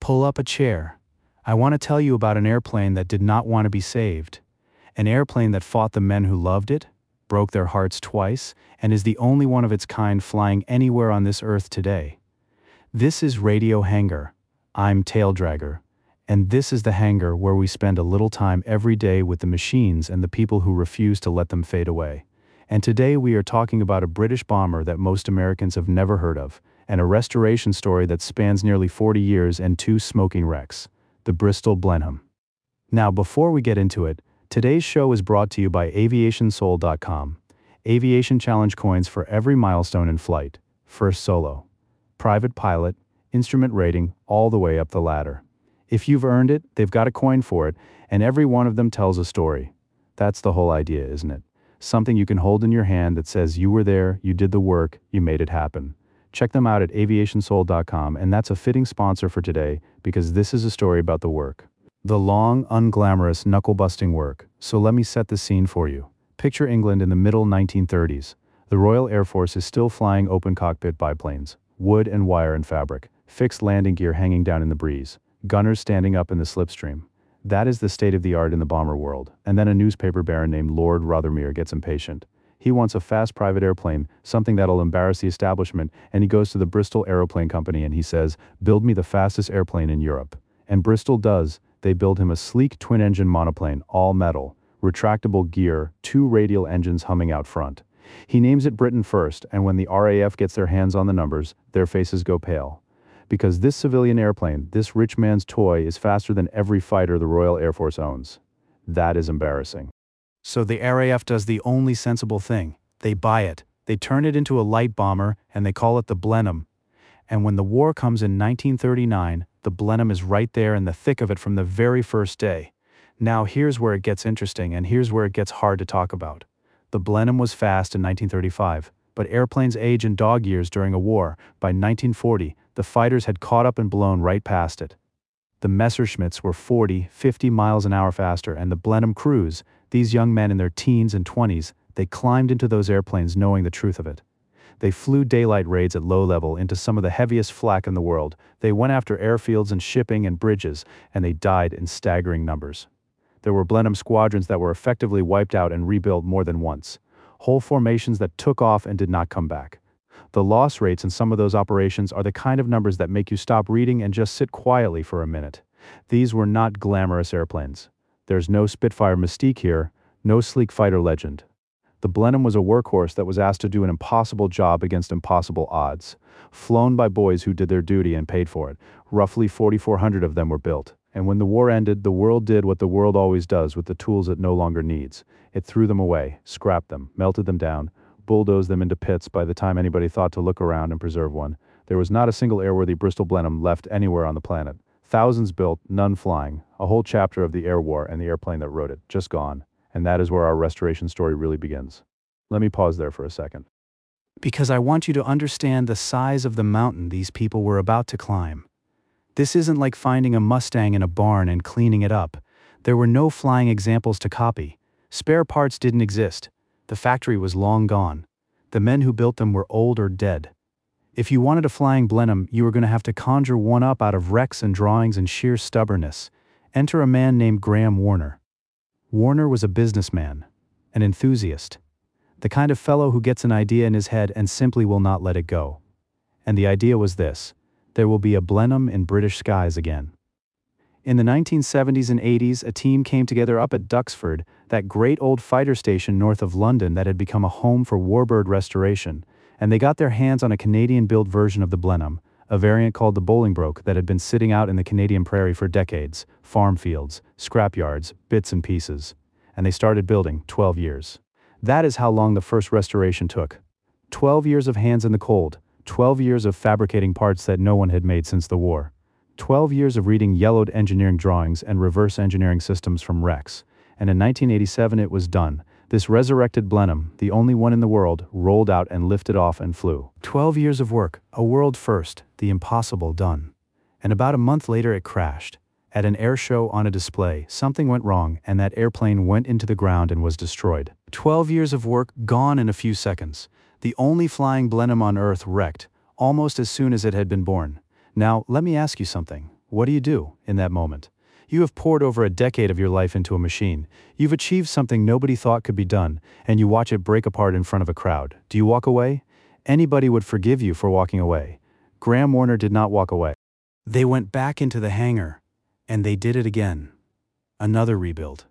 Pull up a chair. I want to tell you about an airplane that did not want to be saved. An airplane that fought the men who loved it, broke their hearts twice, and is the only one of its kind flying anywhere on this earth today. This is Radio Hangar. I'm Taildragger. And this is the hangar where we spend a little time every day with the machines and the people who refuse to let them fade away. And today we are talking about a British bomber that most Americans have never heard of, and a restoration story that spans nearly 40 years and 2 smoking wrecks, the Bristol Blenheim. Now, before we get into it, today's show is brought to you by AviationSoul.com. Aviation Challenge coins for every milestone in flight. First solo, private pilot, instrument rating, all the way up the ladder. If you've earned it, they've got a coin for it, and every one of them tells a story. That's the whole idea, isn't it? Something you can hold in your hand that says you were there, you did the work, you made it happen. Check them out at aviationsoul.com, and that's a fitting sponsor for today because this is a story about the work. The long, unglamorous, knuckle-busting work. So let me set the scene for you. Picture England in the middle 1930s. The Royal Air Force is still flying open cockpit biplanes, wood and wire and fabric, fixed landing gear hanging down in the breeze, gunners standing up in the slipstream. That is the state of the art in the bomber world. And then a newspaper baron named Lord Rothermere gets impatient. He wants a fast private airplane, something that'll embarrass the establishment, and he goes to the Bristol Aeroplane Company and he says, "Build me the fastest airplane in Europe." And Bristol does. They build him a sleek twin-engine monoplane, all metal, retractable gear, 2 radial engines humming out front. He names it Britain first, and when the RAF gets their hands on the numbers, their faces go pale. Because this civilian airplane, this rich man's toy, is faster than every fighter the Royal Air Force owns. That is embarrassing. So the RAF does the only sensible thing. They buy it. They turn it into a light bomber, and they call it the Blenheim. And when the war comes in 1939, the Blenheim is right there in the thick of it from the very first day. Now here's where it gets interesting, and here's where it gets hard to talk about. The Blenheim was fast in 1935, but airplanes age in dog years during a war. By 1940, the fighters had caught up and blown right past it. The Messerschmitts were 40, 50 miles an hour faster, and the Blenheim crews, these young men in their teens and 20s, they climbed into those airplanes knowing the truth of it. They flew daylight raids at low level into some of the heaviest flak in the world. They went after airfields and shipping and bridges, and they died in staggering numbers. There were Blenheim squadrons that were effectively wiped out and rebuilt more than once. Whole formations that took off and did not come back. The loss rates in some of those operations are the kind of numbers that make you stop reading and just sit quietly for a minute. These were not glamorous airplanes. There's no Spitfire mystique here, no sleek fighter legend. The Blenheim was a workhorse that was asked to do an impossible job against impossible odds. Flown by boys who did their duty and paid for it. Roughly 4,400 of them were built. And when the war ended, the world did what the world always does with the tools it no longer needs. It threw them away, scrapped them, melted them down, bulldozed them into pits by the time anybody thought to look around and preserve one. There was not a single airworthy Bristol Blenheim left anywhere on the planet. Thousands built, none flying. A whole chapter of the air war and the airplane that wrote it, just gone. And that is where our restoration story really begins. Let me pause there for a second. Because I want you to understand the size of the mountain these people were about to climb. This isn't like finding a Mustang in a barn and cleaning it up. There were no flying examples to copy. Spare parts didn't exist. The factory was long gone. The men who built them were old or dead. If you wanted a flying Blenheim, you were going to have to conjure one up out of wrecks and drawings and sheer stubbornness. Enter a man named Graham Warner. Warner was a businessman, an enthusiast, the kind of fellow who gets an idea in his head and simply will not let it go. And the idea was this: there will be a Blenheim in British skies again. In the 1970s and 80s, a team came together up at Duxford, that great old fighter station north of London that had become a home for warbird restoration, and they got their hands on a Canadian-built version of the Blenheim, a variant called the Bolingbroke that had been sitting out in the Canadian prairie for decades, farm fields, scrapyards, bits and pieces. And they started building, 12 years. That is how long the first restoration took. 12 years of hands in the cold, 12 years of fabricating parts that no one had made since the war. 12 years of reading yellowed engineering drawings and reverse engineering systems from wrecks. And in 1987 it was done. This resurrected Blenheim, the only one in the world, rolled out and lifted off and flew. 12 years of work, a world first, the impossible done. And about a month later it crashed. At an air show on a display, something went wrong and that airplane went into the ground and was destroyed. 12 years of work gone in a few seconds. The only flying Blenheim on Earth wrecked, almost as soon as it had been born. Now, let me ask you something. what do in that moment? You have poured over a decade of your life into a machine. You've achieved something nobody thought could be done, and you watch it break apart in front of a crowd. Do you walk away? Anybody would forgive you for walking away. Graham Warner did not walk away. They went back into the hangar, and they did it again. Another rebuild.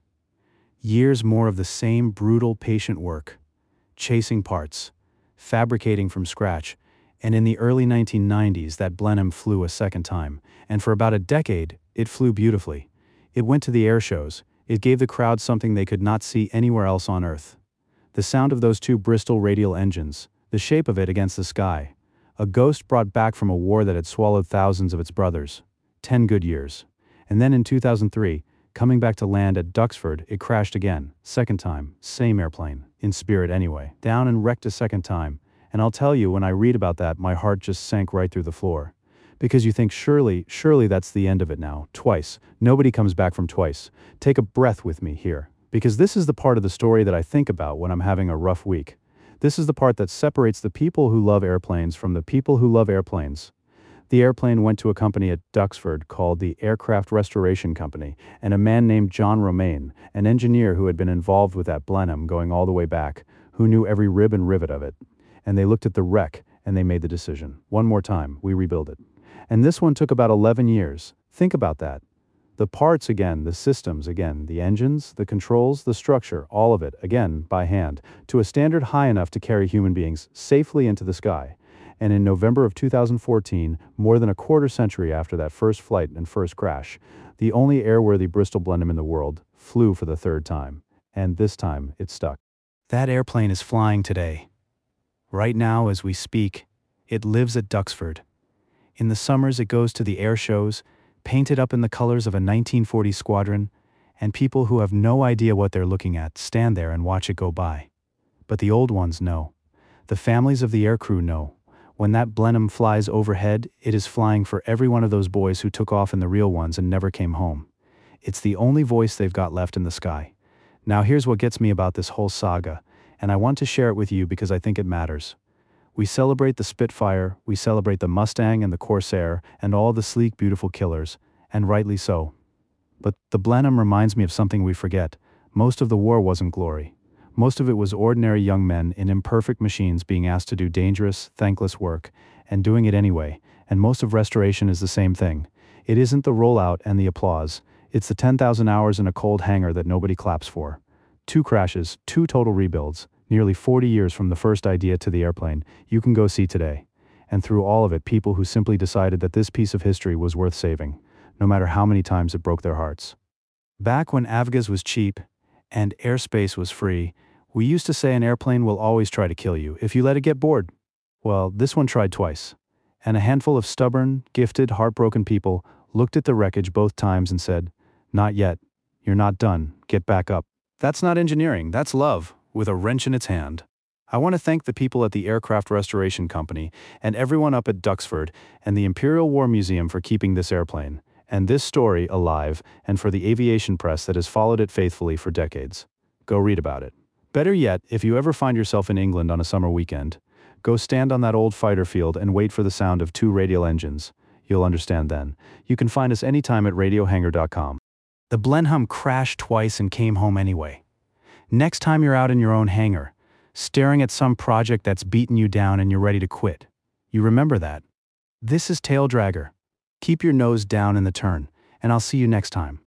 Years more of the same brutal, patient work. Chasing parts, fabricating from scratch, and in the early 1990s that Blenheim flew a second time, and for about a decade, it flew beautifully. It went to the air shows. It gave the crowd something they could not see anywhere else on Earth. The sound of those two Bristol radial engines, the shape of it against the sky. A ghost brought back from a war that had swallowed thousands of its brothers. 10 good years. And then in 2003, coming back to land at Duxford, it crashed again. Second time, same airplane, in spirit anyway. Down and wrecked a second time. And I'll tell you, when I read about that, my heart just sank right through the floor. Because you think, surely that's the end of it now. Twice. Nobody comes back from twice. Take a breath with me here. Because this is the part of the story that I think about when I'm having a rough week. This is the part that separates the people who love airplanes from the people who love airplanes. The airplane went to a company at Duxford called the Aircraft Restoration Company, and a man named John Romaine, an engineer who had been involved with that Blenheim going all the way back, who knew every rib and rivet of it. And they looked at the wreck, and they made the decision. One more time, we rebuild it. And this one took about 11 years. Think about that. The parts again, the systems again, the engines, the controls, the structure, all of it, again, by hand, to a standard high enough to carry human beings safely into the sky. And in November of 2014, more than a quarter century after that first flight and first crash, the only airworthy Bristol Blenheim in the world flew for the third time. And this time, it stuck. That airplane is flying today. Right now, as we speak, it lives at Duxford. In the summers, it goes to the air shows, painted up in the colors of a 1940 squadron, and people who have no idea what they're looking at stand there and watch it go by. But the old ones know. The families of the aircrew know. When that Blenheim flies overhead, it is flying for every one of those boys who took off in the real ones and never came home. It's the only voice they've got left in the sky. Now here's what gets me about this whole saga, and I want to share it with you because I think it matters. We celebrate the Spitfire, we celebrate the Mustang and the Corsair, and all the sleek, beautiful killers, and rightly so. But the Blenheim reminds me of something we forget. Most of the war wasn't glory. Most of it was ordinary young men in imperfect machines being asked to do dangerous, thankless work, and doing it anyway, and most of restoration is the same thing. It isn't the rollout and the applause, it's the 10,000 hours in a cold hangar that nobody claps for. 2 crashes, 2 total rebuilds, nearly 40 years from the first idea to the airplane, you can go see today. And through all of it, people who simply decided that this piece of history was worth saving, no matter how many times it broke their hearts. Back when Avgas was cheap and airspace was free, we used to say an airplane will always try to kill you if you let it get bored. Well, this one tried twice. And a handful of stubborn, gifted, heartbroken people looked at the wreckage both times and said, "Not yet. You're not done. Get back up." That's not engineering, that's love, with a wrench in its hand. I want to thank the people at the Aircraft Restoration Company and everyone up at Duxford and the Imperial War Museum for keeping this airplane and this story alive, and for the aviation press that has followed it faithfully for decades. Go read about it. Better yet, if you ever find yourself in England on a summer weekend, go stand on that old fighter field and wait for the sound of 2 radial engines. You'll understand then. You can find us anytime at radiohangar.com. The Blenheim crashed twice and came home anyway. Next time you're out in your own hangar, staring at some project that's beaten you down and you're ready to quit, you remember that. This is Tail Dragger. Keep your nose down in the turn, and I'll see you next time.